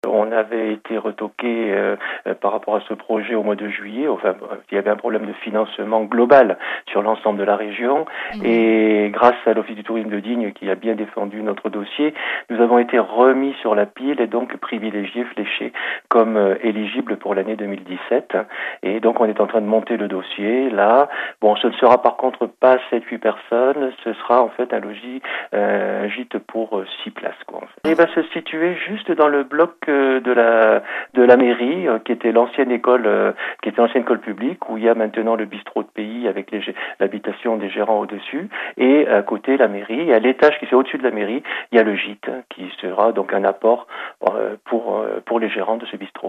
On avait été retoqué par rapport à ce projet au mois de juillet. Enfin, il y avait un problème de financement global sur l'ensemble de la région. Et grâce à l'Office du tourisme de Digne qui a bien défendu notre dossier, nous avons été remis sur la pile et donc privilégiés, fléchés comme éligibles pour l'année 2017. Et donc on est en train de monter le dossier là. Bon, ce ne sera par contre pas 7-8 personnes, ce sera en fait un gîte pour 6 places, quoi. Et va se situer juste dans le bloc de la mairie, qui était l'ancienne école publique, où il y a maintenant le bistrot de pays avec l'habitation des gérants au-dessus, et à côté la mairie, et à l'étage qui est au-dessus de la mairie, il y a le gîte, qui sera donc un apport pour les gérants de ce bistrot.